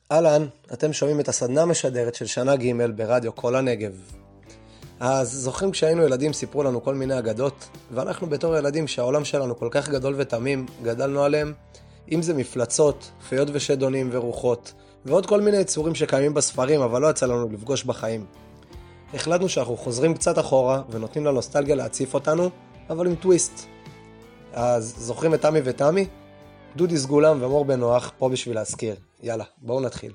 אהלן, אתם שומעים את הסדנה המשדרת של שנה ג' ברדיו כל הנגב. אז זוכרים כשהיינו ילדים סיפרו לנו כל מיני אגדות, ואנחנו בתור ילדים שהעולם שלנו כל כך גדול ותמים, גדלנו עליהם, אם זה מפלצות, פיות ושדונים ורוחות, ועוד כל מיני יצורים שקיימים בספרים אבל לא יצא לנו לפגוש בחיים. החלטנו שאנחנו חוזרים קצת אחורה ונותנים לנוסטלגיה להציף אותנו, אבל עם טוויסט. אז זוכרים את תמי ותמי? דודי סגולם ומור בן נוח פה בשביל להזכיר. יאללה, בואו נתחיל.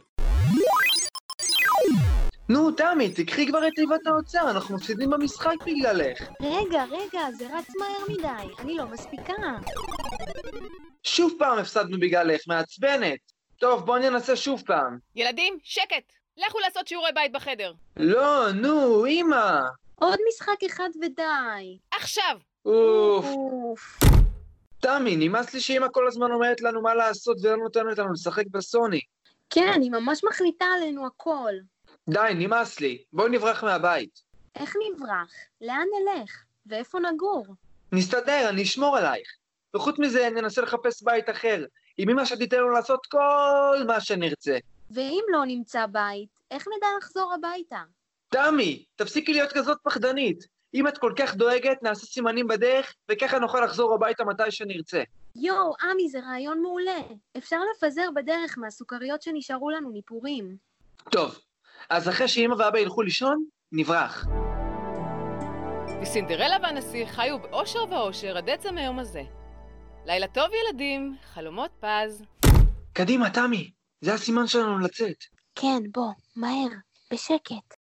נו, תמי, תקחי כבר את תיבת האוצר, אנחנו מפסידים במשחק בגללך. רגע, זה רץ מהר מדי, אני לא מספיקה. שוב פעם הפסדנו בגללך, מעצבנת. טוב, בואו ננסה שוב פעם. ילדים, שקט! לכו לעשות שיעורי בית בחדר. לא, נו, אמא. עוד משחק אחד ודי. עכשיו! אוף. תמי, נמאס לי שאמא כל הזמן אומרת לנו מה לעשות ולא נותנת לנו לשחק בסוני. כן, היא ממש מחליטה עלינו הכל. די, נמאס לי. בואי נברח מהבית. איך נברח? לאן נלך? ואיפה נגור? נסתדר, אני אשמור עלייך. וחוץ מזה, ננסה לחפש בית אחר. עם אמא שתיתן לנו לעשות כל מה שנרצה. ואם לא נמצא בית, איך נדע לחזור הביתה? תמי, תפסיקי להיות כזאת פחדנית. אם את כל כך דואגת, נעשה סימנים בדרך, וככה נוכל לחזור הביתה מתי שנרצה. יואו, אמי, זה רעיון מעולה. אפשר לפזר בדרך מהסוכריות שנשארו לנו ניפורים. טוב, אז אחרי שאמא ואבא ילכו לישון, נברח. וסינדרלה והנסיך חיו באושר ואושר עד עצם היום הזה. לילה טוב ילדים, חלומות פז. קדימה, תמי, זה הסימן שלנו לצאת. כן, בוא, מהר, בשקט.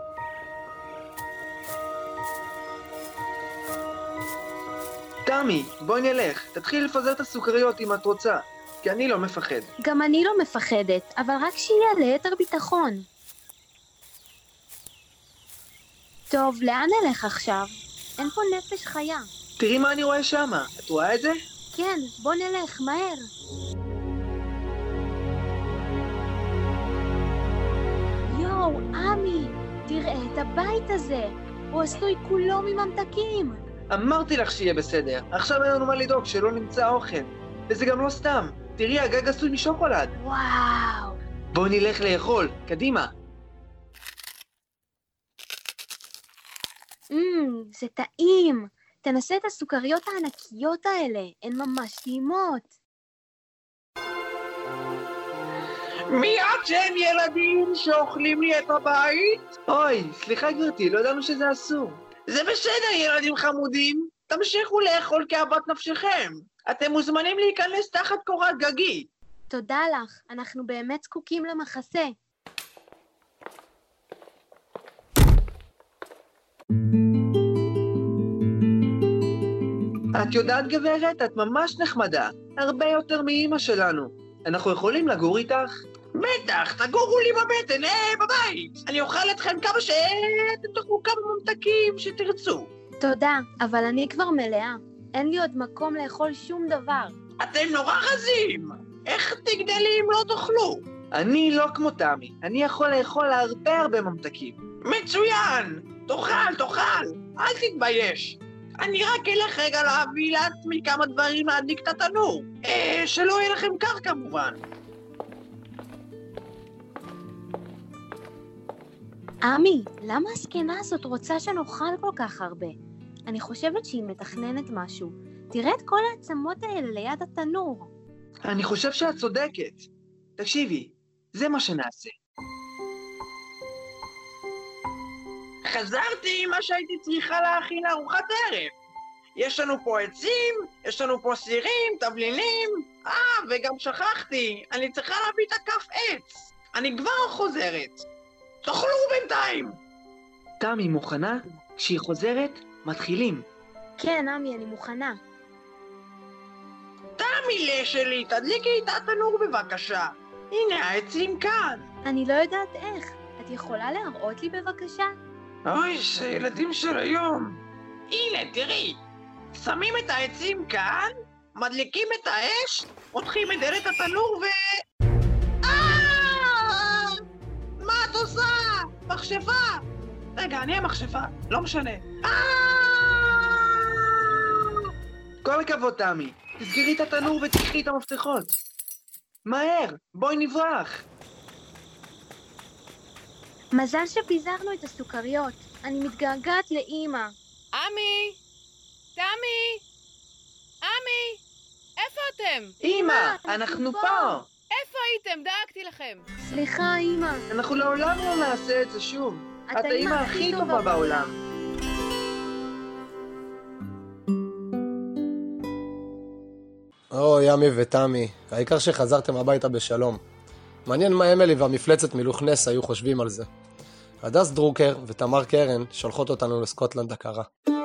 תמי, בואי נלך. תתחיל לפזר את הסוכריות אם את רוצה, כי אני לא מפחד. גם אני לא מפחדת, אבל רק שיהיה ליתר ביטחון. טוב, לאן נלך עכשיו? אין פה נפש חיה. תראי מה אני רואה שמה. את רואה את זה? כן, בוא נלך, מהר. יואו, אמי, תראה את הבית הזה. הוא עשוי כולו מממתקים. אמרתי לך שיהיה בסדר. עכשיו אין לנו מה לדאוג שלא נמצא אוכל. וזה גם לא סתם. תראי, הגג עשוי משוקולד. וואו. בואו נלך לאכול. קדימה. זה טעים. תנסה את הסוכריות הענקיות האלה. הן ממש טעימות. מי אתם ילדים שאוכלים לי את הבית? אוי, סליחה גברתי, לא ידענו שזה אסור. זה בסדר ילדים חמודים. תמשיכו לאכול כאוות נפשכם. אתם מוזמנים להיכנס תחת קורת גגי. תודה לך. אנחנו באמת זקוקים למחסה. את יודעת גברת, את ממש נחמדה. הרבה יותר מאמא שלנו. אנחנו יכולים לגור איתך? בטח, תגורו לי בבטן, בבית. אני אוכל אתכם כמה שאתם תאכלו כמה ממתקים שתרצו. תודה, אבל אני כבר מלאה. אין לי עוד מקום לאכול שום דבר. אתם נורא רזים. איך תגדלי אם לא תאכלו? אני לא כמו תמי. אני יכול לאכול הרבה ממתקים. מצוין! תאכל. אל תתבייש. אני רק אלך רגע להביא לעצמי כמה דברים להדליק את התנור. שלא יהיה לכם קר כמובן. אמי, למה הסקנה הזאת רוצה שנאכל כל כך הרבה? אני חושבת שהיא מתכננת משהו. תראה את כל העצמות האלה ליד התנור. אני חושב שאת צודקת. תקשיבי, זה מה שנעשה. חזרתי עם מה שהייתי צריכה להכין ארוחת ערב. יש לנו פה עצים, יש לנו פה סירים, תבלינים. וגם שכחתי, אני צריכה להביא את הכף עץ. אני כבר חוזרת. תאכלו בינתיים. תמי מוכנה? כשהיא חוזרת, מתחילים. כן, אמי, אני מוכנה. תמי שלי, תדליקי את התנור בבקשה. הנה העצים כאן. אני לא יודעת איך. את יכולה להראות לי בבקשה? אוי, שילדים של היום. הנה, תראי. שמים את העצים כאן, מדליקים את האש, פותחים את דלת התנור מה את עושה? מחשבה! רגע, אני המחשבה, לא משנה. כל הכבוד, תמי. תסגרי את התנור ותקחי את המפתחות. מהר, בואי נברח. מזל שפיזרנו את הסוכריות. אני מתגעגעת לאמא. אמי! תמי! אמי! איפה אתם? אמא, אנחנו פה! איפה הייתם? דאגתי לכם. סליחה, אמא. אנחנו לעולם לא נעשה את זה שוב. את האמא הכי טובה בעולם. ימי ותמי, העיקר שחזרתם הביתה בשלום. מעניין מה אמילי והמפלצת מלוך נס היו חושבים על זה. הדס דרוקר ותמר קרן שולחות אותנו לסקוטלנד הקרה.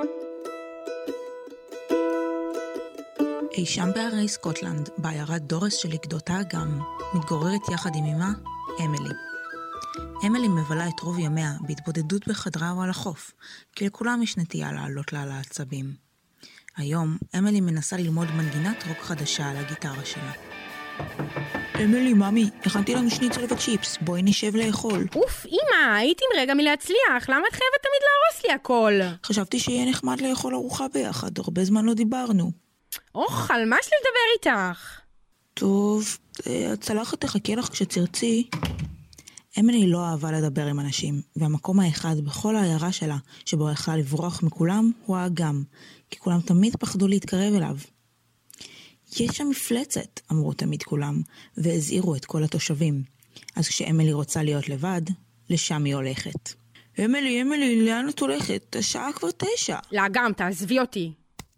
אי שם בערי סקוטלנד, בעיירת דורס של גדות האגם, מתגוררת יחד עם אמה, אמילי. אמילי מבלה את רוב ימיה בהתבודדות בחדרה או על החוף, כי לכולם יש נטייה לעלות לה על העצבים. היום, אמילי מנסה ללמוד מנגינת רוק חדשה על הגיטרה שלה. אמילי, ממי, הכנתי לנו שניצל וצ'יפס, בואי נשב לאכול. אוף, אמא, הייתי עם רגע מלהצליח, למה את חייבת תמיד להרוס לי הכל? חשבתי שיהיה נחמד לאכול ארוחה ביחד, הרבה זמן לא דיברנו. על מה יש לי לדבר איתך? טוב, הצלחת תחכה לך כשתרצי. אמילי לא אהבה לדבר עם אנשים, והמקום האחד בכל העיירה שלה, שבו יכלה לברוח מכולם, הוא האגם, כי כולם תמיד פחדו להתקרב אליו. יש שם מפלצת, אמרו תמיד כולם, והזהירו את כל התושבים. אז כשאמילי רוצה להיות לבד, לשם היא הולכת. אמילי, לאן את הולכת? השעה כבר 9. לאגם, תעזבי אותי.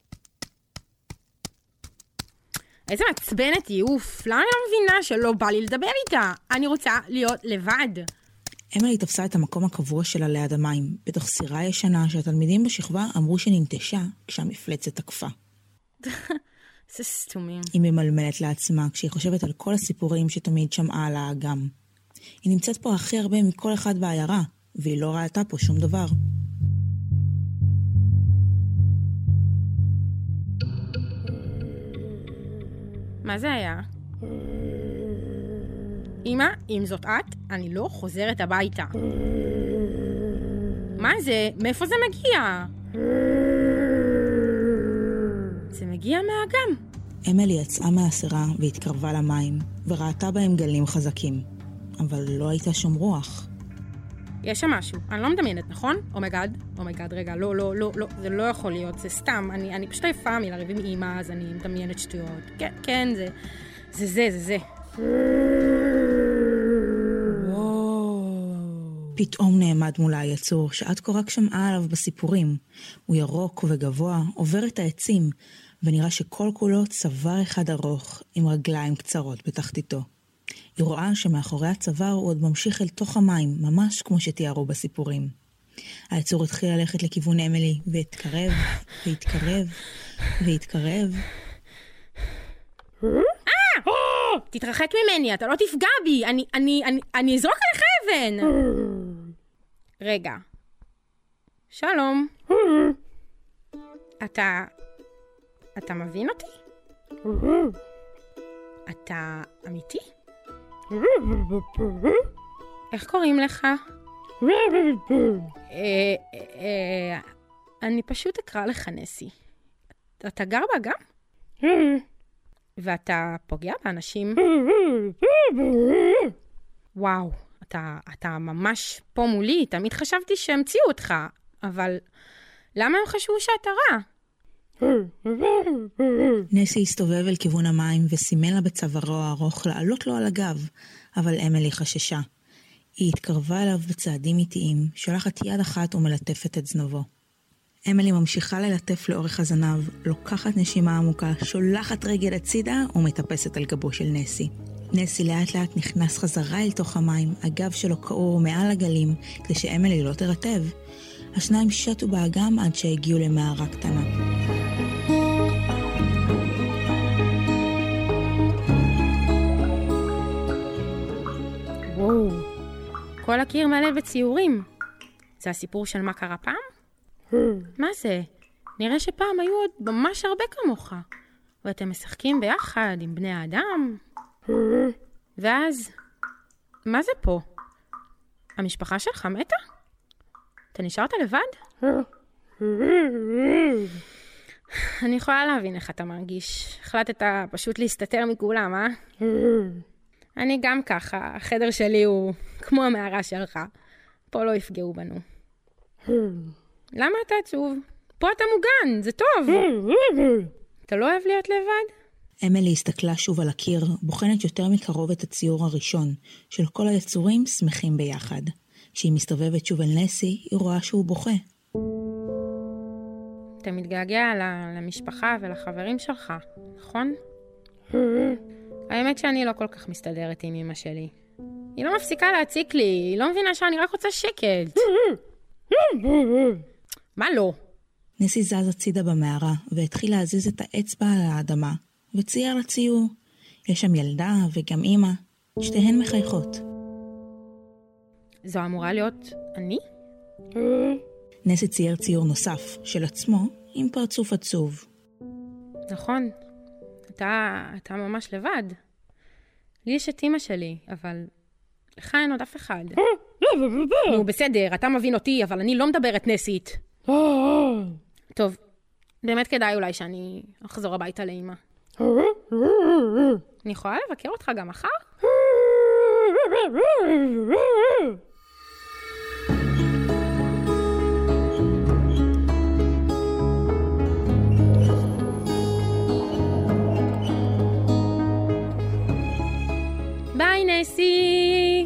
איזה מעצבנת היא, אוף, למה אני לא מבינה שלא בא לי לדבר איתה? אני רוצה להיות לבד. אמילי תפסה את המקום הקבוע שלה ליד המים, בתוך סירה ישנה שהתלמידים בשכבה אמרו שננטשה כשהמפלצת תקפה. זה סתומים. היא ממלמלת לעצמה כשהיא חושבת על כל הסיפורים שתמיד שמעה על האגם. היא נמצאת פה הכי הרבה מכל אחד בעיירה, והיא לא ראתה פה שום דבר. מה זה היה? אמא, אם זאת את, אני לא חוזרת הביתה. מה זה? מאיפה זה מגיע? זה מגיע מהאגם. אמילי יצאה מהסירה והתקרבה למים, וראתה בהם גלים חזקים. אבל לא הייתה שום רוח. יש שם משהו, אני לא מדמיינת, נכון? אומייגאד, רגע, לא, זה לא יכול להיות, זה סתם, אני פשוט עייפה מלריב עם אמא, אז אני מדמיינת שטויות. כן, זה. פתאום נעמד מולה היצור שעד כה רק שמעה עליו בסיפורים. הוא ירוק וגבוה, עובר את העצים, ונראה שכל כולו צוואר אחד ארוך עם רגליים קצרות בתחתיתו. היא רואה שמאחורי הצוואר הוא עוד ממשיך אל תוך המים, ממש כמו שתיארו בסיפורים. היצור התחיל ללכת לכיוון אמילי, והתקרב. תתרחק ממני, אתה לא תפגע בי, אני אזרוק עליך אבן. רגע. שלום. אתה מבין אותי? אתה אמיתי? איך קוראים לך? אני פשוט אקרא לך נסי. אתה גר באגם? ואתה פוגע באנשים? וואו, אתה ממש פה מולי. תמיד חשבתי שהמציאו אותך, אבל למה הם חשבו שאתה רע? נסי הסתובב אל כיוון המים וסימן לה בצווארו הארוך לעלות לו על הגב, אבל אמילי חששה. היא התקרבה אליו בצעדים איטיים, שולחת יד אחת ומלטפת את זנובו. אמילי ממשיכה ללטף לאורך הזנב, לוקחת נשימה עמוקה, שולחת רגל הצידה ומטפסת על גבו של נסי. נסי לאט לאט נכנס חזרה אל תוך המים, הגב שלו קעור מעל הגלים, כדי שאמילי לא תרטב. השניים שטו באגם עד שהגיעו למערה קטנה. וואו, כל הקיר מלא בציורים. זה הסיפור של מה קרה פעם? מה זה? נראה שפעם היו עוד ממש הרבה כמוך. ואתם משחקים ביחד עם בני האדם. ואז, מה זה פה? המשפחה שלך מתה? אתה נשארת לבד? אני יכולה להבין איך אתה מרגיש. החלטת פשוט להסתתר מכולם, אה? אני גם ככה, החדר שלי הוא כמו המערה שלך. פה לא יפגעו בנו. למה אתה עצוב? פה אתה מוגן, זה טוב. אתה לא אוהב להיות לבד? אמילי הסתכלה שוב על הקיר, בוחנת יותר מקרוב את הציור הראשון, של כל היצורים שמחים ביחד. כשהיא מסתובבת שוב אל נסי, היא רואה שהוא בוכה. אתה מתגעגע למשפחה ולחברים שלך, נכון? האמת שאני לא כל כך מסתדרת עם אמא שלי. היא לא מפסיקה להציק לי, היא לא מבינה שאני רק רוצה שקט. מה לא? נסי זז הצידה במערה, והתחיל להזיז את האצבע על האדמה, וצייר לציור. יש שם ילדה וגם אמא, שתיהן מחייכות. זו אמורה להיות אני? נסי צייר ציור נוסף, של עצמו, עם פרצוף עצוב. נכון, אתה ממש לבד. לי יש את אמא שלי, אבל לך אין עוד אף אחד. נו, בסדר, אתה מבין אותי, אבל אני לא מדברת נסית. טוב, באמת כדאי אולי שאני אחזור הביתה לאמא. אני יכולה לבקר אותך גם מחר? ביי נסי!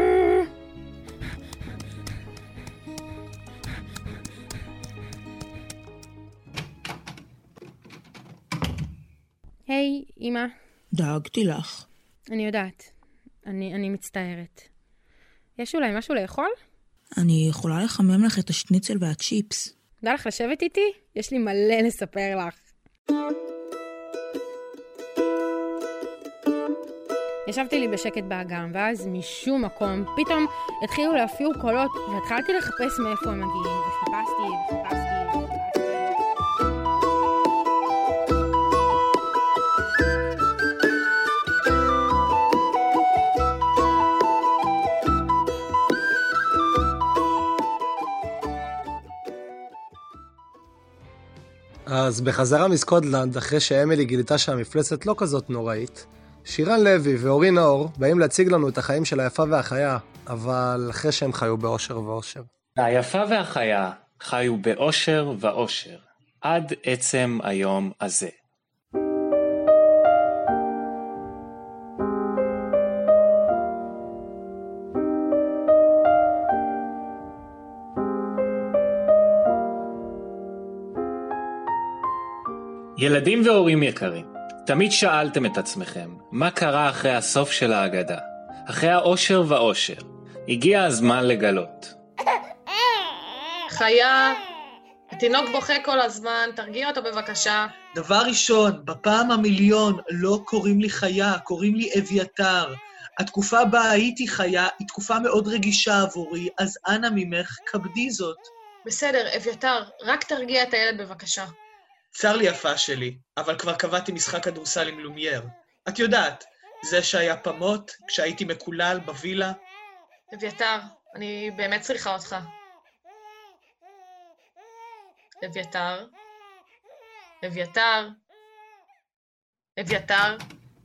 היי, אמא. דאגתי לך. אני יודעת. אני מצטערת. יש אולי משהו לאכול? אני יכולה לחמם לך את השניצל והצ'יפס. דע לך לשבת איתי? יש לי מלא לספר לך. ישבתי לי בשקט באגם, ואז משום מקום פתאום התחילו להופיע קולות, והתחלתי לחפש מאיפה הם מגיעים, וחיפשתי. אז בחזרה מסקוטלנד, אחרי שאמילי גילתה שהמפלצת לא כזאת נוראית, שירן לוי ואורי נאור באים להציג לנו את החיים של היפה והחיה, אבל אחרי שהם חיו באושר ואושר. היפה והחיה חיו באושר ואושר, עד עצם היום הזה. ילדים והורים יקרים, תמיד שאלתם את עצמכם, מה קרה אחרי הסוף של האגדה? אחרי האושר ואושר, הגיע הזמן לגלות. חיה, התינוק בוכה כל הזמן, תרגיע אותו בבקשה. דבר ראשון, בפעם המיליון לא קוראים לי חיה, קוראים לי אביתר. התקופה בה הייתי חיה היא תקופה מאוד רגישה עבורי, אז אנא ממך, כבדי זאת. בסדר, אביתר, רק תרגיע את הילד בבקשה. צר לי יפה שלי, אבל כבר קבעתי משחק כדורסל עם לומייר. את יודעת, זה שהיה פמות, כשהייתי מקולל בווילה. אביתר, אני באמת צריכה אותך. אביתר. אביתר. אביתר.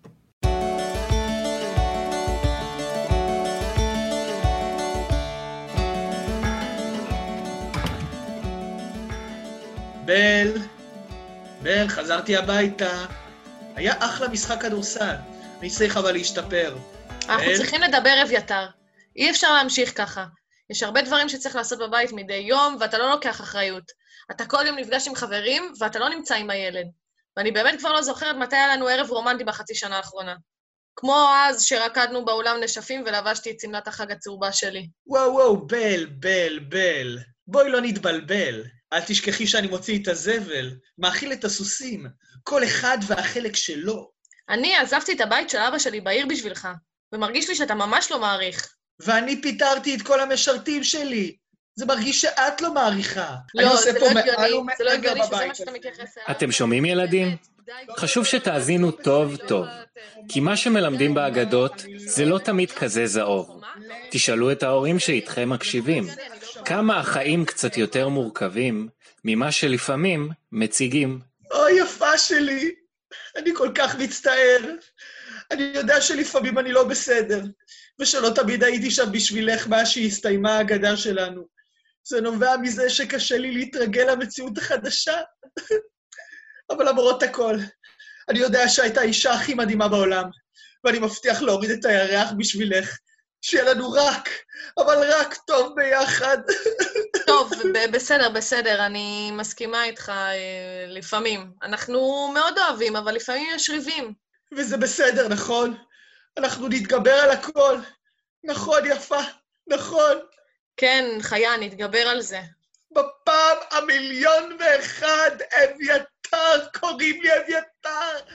בל, חזרתי הביתה. היה אחלה משחק כדורסל. אני צריך אבל להשתפר. אנחנו צריכים לדבר, אביתר. אי אפשר להמשיך ככה. יש הרבה דברים שצריך לעשות בבית מדי יום, ואתה לא לוקח אחריות. אתה כל יום נפגש עם חברים, ואתה לא נמצא עם הילד. ואני באמת כבר לא זוכרת מתי היה לנו ערב רומנטי בחצי שנה האחרונה. כמו אז שרקדנו באולם נשפים ולבשתי את צמלת החג הצהובה שלי. וואו, בל. בואי לא נתבלבל. אל תשכחי שאני מוציא את הזבל, מאכיל את הסוסים, כל אחד והחלק שלו. אני עזבתי את הבית של אבא שלי בעיר בשבילך, ומרגיש לי שאתה ממש לא מעריך. ואני פיטרתי את כל המשרתים שלי. זה מרגיש שאת לא מעריכה. לא, זה לא הגיוני, זה לא הגיוני שזה מה שאתה מתייחס אליו. אתם שומעים ילדים? חשוב שתאזינו טוב טוב, כי מה שמלמדים באגדות זה לא תמיד כזה זהור. תשאלו את ההורים שאיתכם מקשיבים, כמה החיים קצת יותר מורכבים ממה שלפעמים מציגים. אוי, יפה שלי, אני כל כך מצטער. אני יודע שלפעמים אני לא בסדר, ושלא תמיד הייתי שם בשבילך מה שהסתיימה האגדה שלנו. זה נובע מזה שקשה לי להתרגל למציאות החדשה. אבל למרות הכל, אני יודע שהייתה האישה הכי מדהימה בעולם, ואני מבטיח להוריד את הירח בשבילך, שיהיה לנו רק, אבל רק טוב ביחד. טוב, בסדר, אני מסכימה איתך לפעמים. אנחנו מאוד אוהבים, אבל לפעמים יש ריבים. וזה בסדר, נכון? אנחנו נתגבר על הכל. נכון, יפה, נכון. כן, חיה, נתגבר על זה. בפעם 1,000,001, אביתר, קוראים לי אביתר.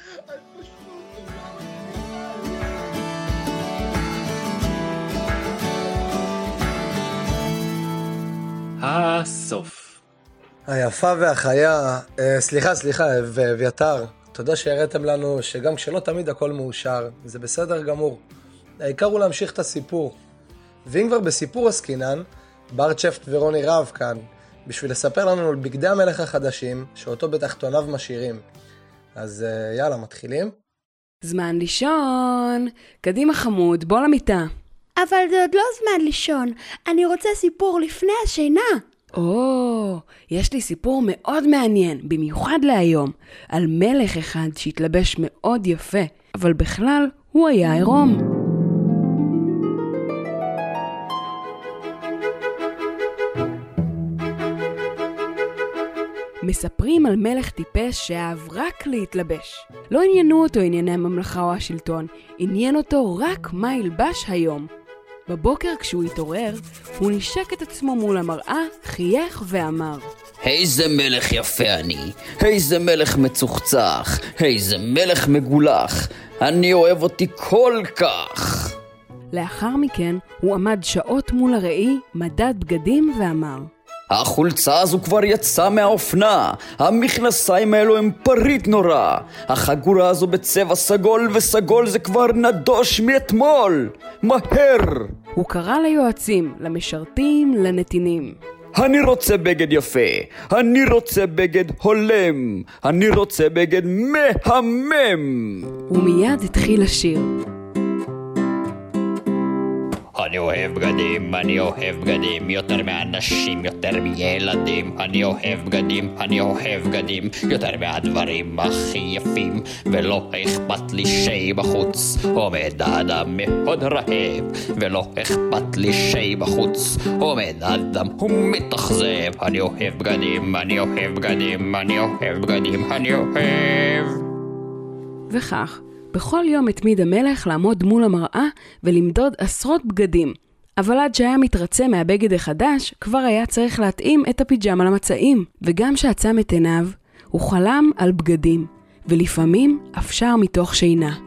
הסוף. היפה והחיה, סליחה, ואביתר, תודה שהראיתם לנו שגם כשלא תמיד הכל מאושר, זה בסדר גמור. העיקר הוא להמשיך את הסיפור. ואם כבר בסיפור עסקינן, בר צ'פט ורוני רהב כאן, בשביל לספר לנו על בגדי המלך החדשים, שאותו בתחתוניו משאירים. אז יאללה, מתחילים? זמן לישון. קדימה חמוד, בוא למיטה. אבל זה עוד לא זמן לישון. אני רוצה סיפור לפני השינה. יש לי סיפור מאוד מעניין, במיוחד להיום, על מלך אחד שהתלבש מאוד יפה, אבל בכלל הוא היה עירום. מספרים על מלך טיפש שאהב רק להתלבש. לא עניינו אותו ענייני הממלכה או השלטון, עניין אותו רק מה ילבש היום. בבוקר כשהוא התעורר, הוא נשק את עצמו מול המראה, חייך ואמר: איזה מלך יפה אני, איזה מלך מצוחצח, איזה מלך מגולח, אני אוהב אותי כל כך. לאחר מכן הוא עמד שעות מול הראי, מדד בגדים ואמר: החולצה הזו כבר יצאה מהאופנה, המכנסיים האלו הם פריט נורא, החגורה הזו בצבע סגול, וסגול זה כבר נדוש מאתמול, מהר. הוא קרא ליועצים, למשרתים, לנתינים: אני רוצה בגד יפה, אני רוצה בגד הולם, אני רוצה בגד מהמם. ומיד התחיל לשיר: אני אוהב בגדים, אני אוהב בגדים, יותר מאנשים, יותר מילדים. אני אוהב בגדים, אני אוהב בגדים, יותר מהדברים הכי יפים. ולא אכפת לי שי בחוץ, עומד האדם מאוד רעב. ולא אכפת לי שי בחוץ, עומד האדם הוא מתאכזב. אני אוהב בגדים, אני אוהב בגדים, אני אוהב בגדים, אני אוהב. וכך בכל יום התמיד המלך לעמוד מול המראה ולמדוד עשרות בגדים. אבל עד שהיה מתרצה מהבגד החדש, כבר היה צריך להתאים את הפיג'מה למצעים. וגם שעצם את עיניו, הוא חלם על בגדים, ולפעמים אף שר מתוך שינה: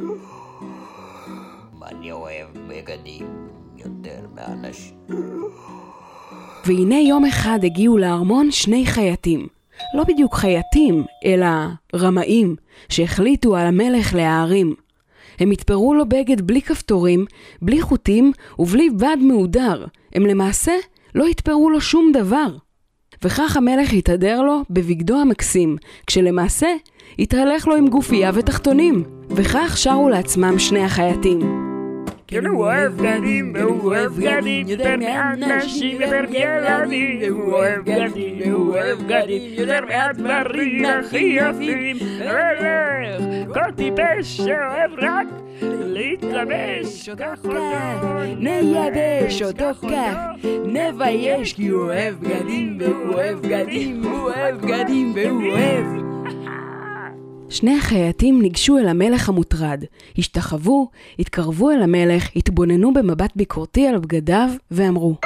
אני אוהב בגדים יותר מאנשים. והנה יום אחד הגיעו לארמון שני חייטים. לא בדיוק חייטים, אלא רמאים, שהחליטו על המלך להערים. הם התפרו לו בגד בלי כפתורים, בלי חוטים ובלי בד מעודר. הם למעשה לא התפרו לו שום דבר. וכך המלך התהדר לו בבגדו המקסים, כשלמעשה התהלך לו עם גופייה ותחתונים. וכך שרו לעצמם שני החייטים: כן, הוא אוהב בגדים, והוא אוהב בגדים, יותר מאנשים, יותר מילדים. הוא אוהב בגדים, הוא אוהב בגדים, יותר מהדברים הכי יפים. מלך, כל טיפש שאוהב רק להתלבש, כך אותו נייבש אותו כך, נבייש, כי הוא אוהב בגדים, והוא אוהב בגדים, הוא אוהב בגדים, והוא אוהב. שני החייטים ניגשו אל המלך המוטרד, השתחוו, התקרבו אל המלך, התבוננו במבט ביקורתי על בגדיו ואמרו: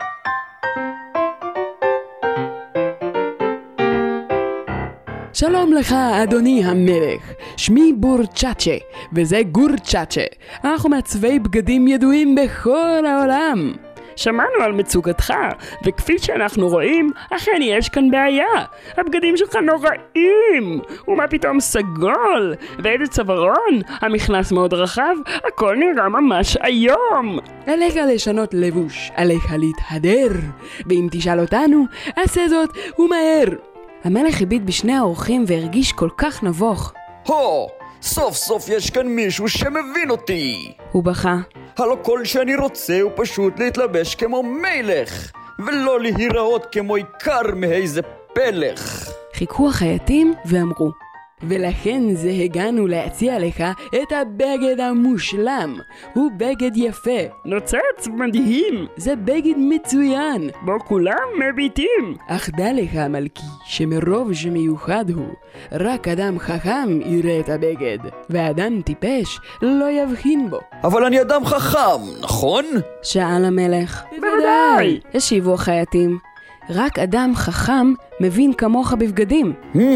שלום לך אדוני המלך, שמי בורצ'אצ'ה וזה גורצ'אצ'ה, אנחנו מעצבי בגדים ידועים בכל העולם. שמענו על מצוקתך, וכפי שאנחנו רואים, אכן יש כאן בעיה. הבגדים שלך נוראים, ומה פתאום סגול, ואיזה צווארון, המכנס מאוד רחב, הכל נראה ממש היום. עליך לשנות לבוש, עליך להתהדר, ואם תשאל אותנו, עשה זאת ומהר. המלך הביט בשני האורחים והרגיש כל כך נבוך. סוף סוף יש כאן מישהו שמבין אותי. הוא בכה. הלא כל שאני רוצה הוא פשוט להתלבש כמו מלך, ולא להיראות כמו עיקר מאיזה פלך. חיכו החייטים ואמרו, ולכן זה הגענו להציע לך את הבגד המושלם. הוא בגד יפה. נוצץ מדהים. זה בגד מצוין. בו כולם מביטים. אך דע לך מלכי שמרוב שמיוחד הוא, רק אדם חכם יראה את הבגד, ואדם טיפש לא יבחין בו. אבל אני אדם חכם, נכון? שאל המלך. בוודאי. השיבו החייטים. רק אדם חכם מבין כמוך בבגדים.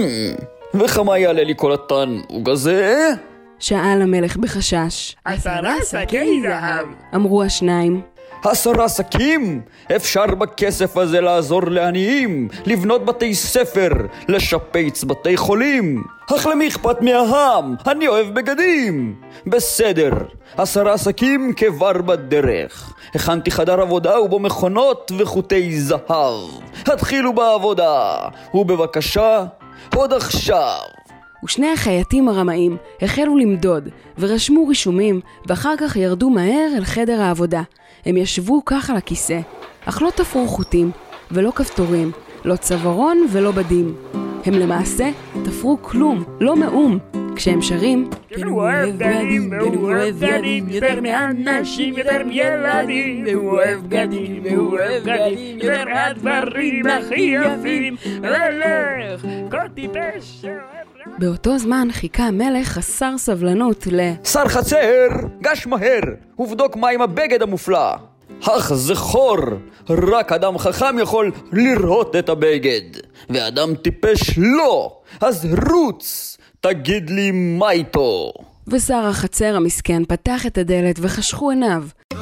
וכמה יעלה לי כל התענוג הזה? שאל המלך בחשש. 10 שקי זהב. אמרו השניים. 10 שקים? אפשר בכסף הזה לעזור לעניים, לבנות בתי ספר, לשפץ בתי חולים. אך למי אכפת מהעם? אני אוהב בגדים. בסדר, 10 שקים כבר בדרך. הכנתי חדר עבודה ובו מכונות וחוטי זהב. התחילו בעבודה, ובבקשה, עוד עכשיו. ושני החייטים הרמאים החלו למדוד ורשמו רישומים, ואחר כך ירדו מהר אל חדר העבודה. הם ישבו כך על הכיסא, אך לא תפרו חוטים ולא כפתורים, לא צווארון ולא בדים. הם למעשה תפרו כלום, לא מאום. כשהם שרים, כן הוא אוהב בגדים, והוא אוהב בגדים יותר מאנשים, יותר מילדים, והוא אוהב בגדים, והוא אוהב בגדים יותר מהדברים הכי יפים. ולך, כל טיפש שאוהב. באותו זמן חיכה המלך חסר סבלנות שר חצר, גש מהר, ובדוק מה עם הבגד המופלא. אך זכור, רק אדם חכם יכול לראות את הבגד, ואדם טיפש לא. אז רוץ, תגיד לי מה איתו. ושר החצר המסכן פתח את הדלת וחשכו עיניו.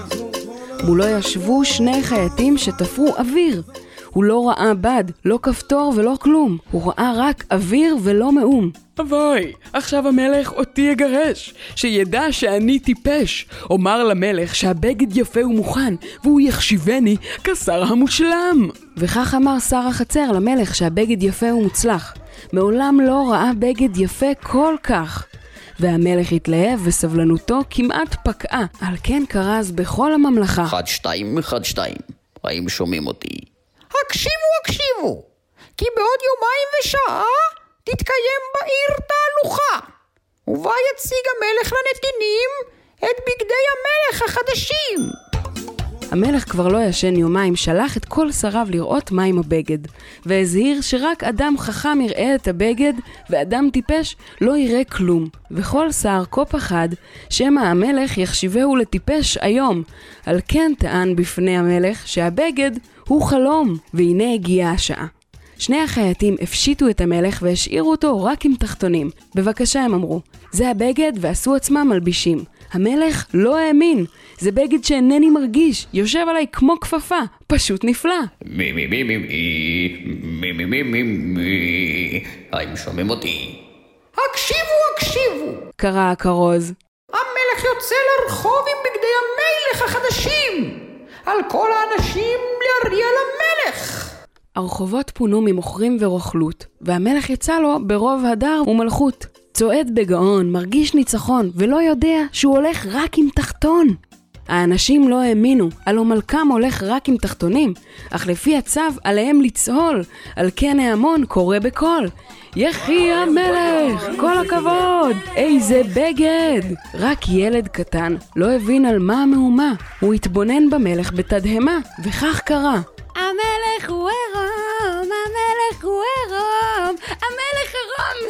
מולו ישבו שני חייטים שתפרו אוויר. הוא לא ראה בד, לא כפתור ולא כלום. הוא ראה רק אוויר ולא מאום. אבוי, עכשיו המלך אותי יגרש, שידע שאני טיפש. אומר למלך שהבגד יפה ומוכן, והוא יחשיבני כשר המושלם. וכך אמר שר החצר למלך שהבגד יפה ומוצלח. מעולם לא ראה בגד יפה כל כך. והמלך התלהב וסבלנותו כמעט פקעה, על כן קרז בכל הממלכה. 1, 2, 1, 2. האם שומעים אותי? הקשיבו, כי בעוד יומיים ושעה תתקיים בעיר תהלוכה, ובה יציג המלך לנתינים את בגדי המלך החדשים. המלך כבר לא ישן יומיים, שלח את כל שריו לראות מה עם הבגד, והזהיר שרק אדם חכם יראה את הבגד, ואדם טיפש לא יראה כלום. וכל שר כה פחד שמא המלך יחשיבהו לטיפש היום, על כן טען בפני המלך שהבגד הוא חלום. והנה הגיעה השעה. שני החייטים הפשיטו את המלך והשאירו אותו רק עם תחתונים. בבקשה, הם אמרו, זה הבגד, ועשו עצמם מלבישים. המלך לא האמין. זה בגד שאינני מרגיש, יושב עליי כמו כפפה, פשוט נפלא. האם שומעים אותי? הקשיבו, קרא הכרוז. המלך יוצא לרחוב עם בגדי המלך החדשים, על כל האנשים להריע למלך. הרחובות פונו ממוכרים ורוכלות, והמלך יצא לו ברוב הדר ומלכות. צועד בגאון, מרגיש ניצחון, ולא יודע שהוא הולך רק עם תחתון. האנשים לא האמינו, הלא מלכם הולך רק עם תחתונים, אך לפי הצו עליהם לצהול, על כן ההמון קורא בקול. יחי המלך, כל הכבוד, איזה בגד! רק ילד קטן לא הבין על מה המהומה, הוא התבונן במלך בתדהמה, וכך קרה. המלך הוא עירום, המלך הוא עירום, המלך עירום!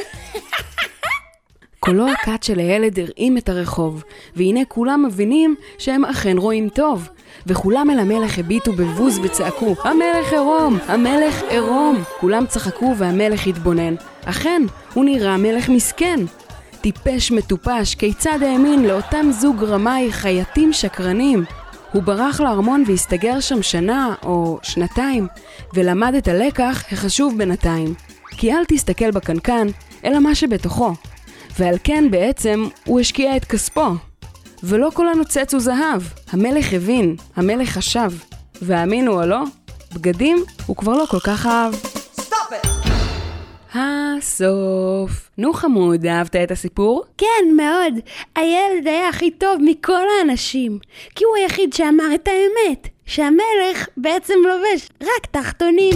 קולו הקט של הילד הרעים את הרחוב, והנה כולם מבינים שהם אכן רואים טוב. וכולם אל המלך הביטו בבוז וצעקו, המלך עירום, המלך עירום. כולם צחקו והמלך התבונן. אכן, הוא נראה מלך מסכן. טיפש מטופש, כיצד האמין לאותם זוג רמאי חייטים שקרנים. הוא ברח לארמון והסתגר שם שנה או שנתיים, ולמד את הלקח החשוב בינתיים. כי אל תסתכל בקנקן, אלא מה שבתוכו. ועל כן בעצם הוא השקיע את כספו. ולא כל הנוצץ הוא זהב. המלך הבין, המלך חשב. והאמינו או לא, בגדים הוא כבר לא כל כך אהב. הסוף. נו חמוד, אהבת את הסיפור? כן, מאוד. הילד היה הכי טוב מכל האנשים, כי הוא היחיד שאמר את האמת, שהמלך בעצם לובש רק תחתונים.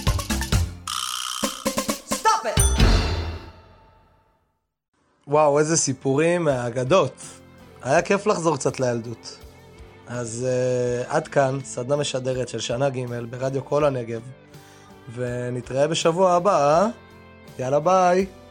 וואו, איזה סיפורים מהאגדות. היה כיף לחזור קצת לילדות. אז עד כאן, סדנה משדרת של שנה ג' ברדיו כל הנגב. ונתראה בשבוע הבא. יאללה ביי.